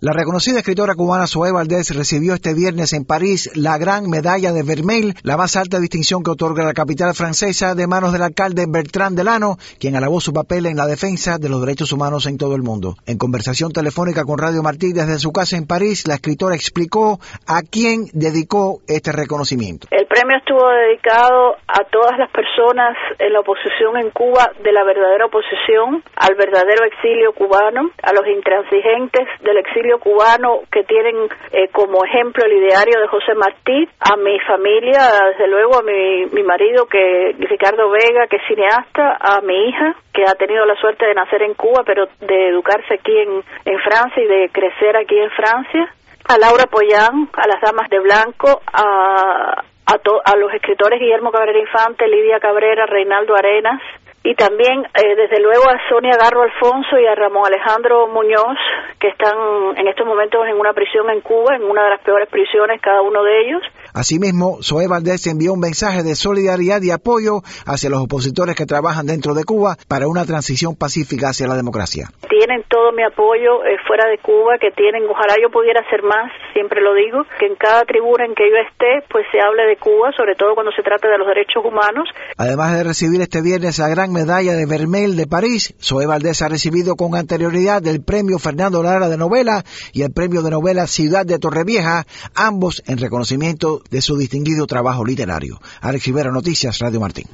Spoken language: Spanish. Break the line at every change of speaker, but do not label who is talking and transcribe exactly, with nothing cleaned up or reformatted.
La reconocida escritora cubana Zoé Valdés recibió este viernes en París la Gran Medalla de Vermeil, la más alta distinción que otorga la capital francesa, de manos del alcalde Bertrand Delano, quien alabó su papel en la defensa de los derechos humanos en todo el mundo. En conversación telefónica con Radio Martí desde su casa en París, la escritora explicó a quién dedicó este reconocimiento.
El premio estuvo dedicado a todas las personas en la oposición en Cuba, de la verdadera oposición al verdadero exilio cubano, a los intransigentes del exilio cubano que tienen eh, como ejemplo el ideario de José Martí, a mi familia, desde luego a mi, mi marido, que Ricardo Vega, que es cineasta, a mi hija, que ha tenido la suerte de nacer en Cuba, pero de educarse aquí en, en Francia y de crecer aquí en Francia, a Laura Pollán, a las Damas de Blanco, a, a, to, a los escritores Guillermo Cabrera Infante, Lidia Cabrera, Reinaldo Arenas, y también, eh, desde luego, a Sonia Garro Alfonso y a Ramón Alejandro Muñoz, que están en estos momentos en una prisión en Cuba, en una de las peores prisiones, cada uno de ellos.
Asimismo, Zoé Valdés envió un mensaje de solidaridad y apoyo hacia los opositores que trabajan dentro de Cuba para una transición pacífica hacia la democracia.
Tienen todo mi apoyo eh, fuera de Cuba, que tienen, ojalá yo pudiera hacer más, siempre lo digo, que en cada tribuna en que yo esté, pues se hable de Cuba, sobre todo cuando se trata de los derechos humanos.
Además de recibir este viernes la Gran Medalla de Vermeil de París, Zoé Valdés ha recibido con anterioridad el premio Fernando Lara de novela y el premio de novela Ciudad de Torrevieja, ambos en reconocimiento de su distinguido trabajo literario. Alex Rivera, Noticias, Radio Martín.